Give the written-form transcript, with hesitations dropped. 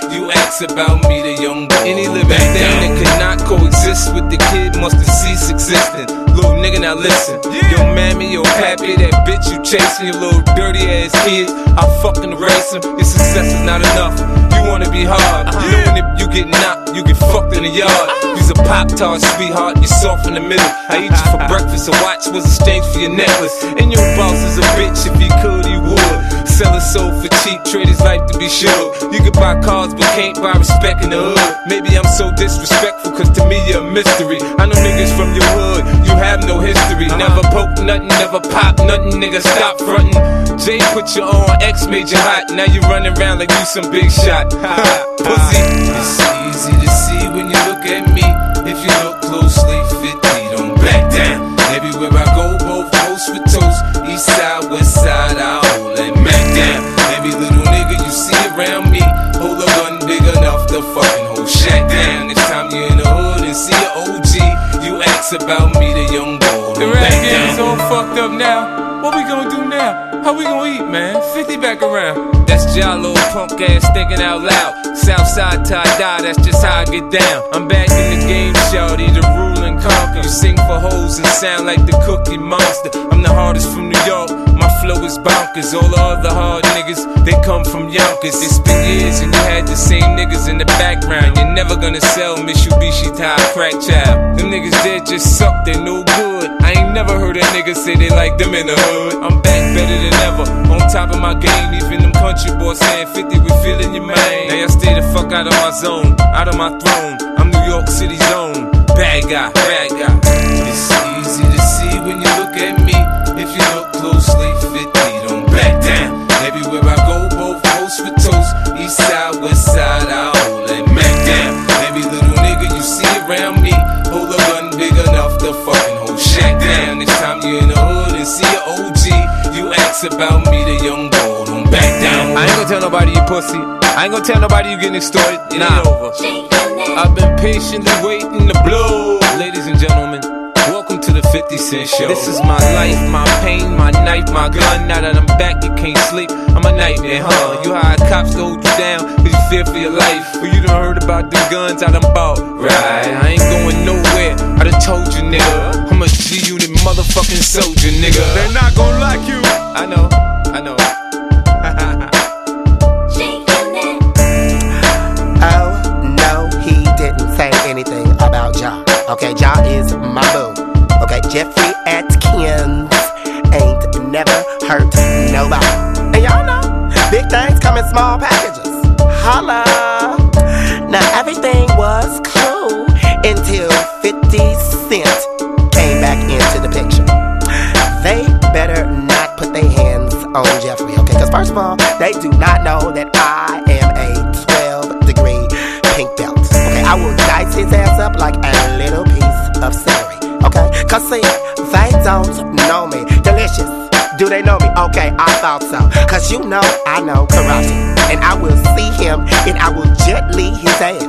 You ask about me, the young boy. Any living thing that cannot coexist with the kid must have ceased existing. Little nigga, now listen. Yo, mammy, yo, pappy, that bitch you chasing, your little dirty ass kid, I'll fucking erase him. Your success is not enough. You wanna be hard. Knowing if you get knocked, you get fucked in the yard. You's a Pop-Tart, sweetheart, you're soft in the middle. I eat you for breakfast, a watch was exchanged for your necklace. And your boss is a bitch, if he could, he would. Sell his soul for cheap, trade his life to be sure. You can buy cars, but can't buy respect in the hood. Maybe I'm so disrespectful, cause to me you're a mystery. I know niggas from your hood, you have no history. Never poke nothing, never pop nothing, nigga, stop frontin'. Jay put you on, X made you hot. Now you running around like you some big shot. Pussy. It's easy to see when you look at me. If you look closely, 50, don't back down. Everywhere I go, both coast for toast. East side, west side, I hold that Mac down. Every little nigga you see around me, hold a gun big enough to fucking hold Shaq down. Next time you in the hood and see an OG, you ask about me, the young boy. The rap game's all fucked up now. What we gonna do now? How we gonna eat, man? 50 back around. That's Jalo, punk ass thinking out loud. Southside tie-dye, that's just how I get down. I'm back in the game, shawty, the rule and conquer. You sing for hoes and sound like the Cookie Monster. I'm the hardest from New York, my flow is bonkers. All the other hard niggas, they come from Yonkers. It's been years and you had the same niggas in the background. You're never gonna sell Mitsubishi to a crack child. Them niggas there just suck, they no good. I ain't never heard a nigga say they like them in the hood. I'm back better than ever, on top of my game. Even them country boys saying 50, we feeling your man. Now y'all stay the fuck out of my zone, out of my throne. I'm New York City's own bad guy, bad guy. It's easy to see when you look at me. If you look closely, 50, don't back down. Everywhere I go, both coast for toast. East side, west side, I hold that Mac down. Every little nigga you see around me, hold a gun big enough to fucking hold Shaq down. Next time you in the hood and see an OG, you ask about me, the young boy, don't back down. I ain't gonna tell nobody you pussy. I ain't gonna tell nobody you getting extorted. It ain't over. I've been patiently waiting to blow. Ladies and gentlemen, welcome to the 50 Cent Show. This is my life, my pain, my knife, my gun. Now that I'm back, you can't sleep. I'm a nightmare, huh? You hired cops to hold you down cause you fear for your life. Well, you done heard about the guns I done bought. Right, I ain't going nowhere. I done told you, nigga. I'm a G-Unit motherfucking soldier, nigga. They're not gonna like you. I know, I know. Oh, no, he didn't say anything about Ja. Okay, Ja is my boo. Okay, Jeffrey Atkins ain't never hurt nobody. And y'all know, big things come in small packages. Holla. Now everything was cool until 50 Cent came back into the picture. They better not put their hands on Jeffrey, okay? Because first of all, they do not know that I am a 12-degree pink belt. Okay, I will dice his ass up like a little piece of celery. Okay, cause see, they don't know me. Delicious, do they know me? Okay, I thought so. Cause you know I know karate. And I will see him and I will gently his ass.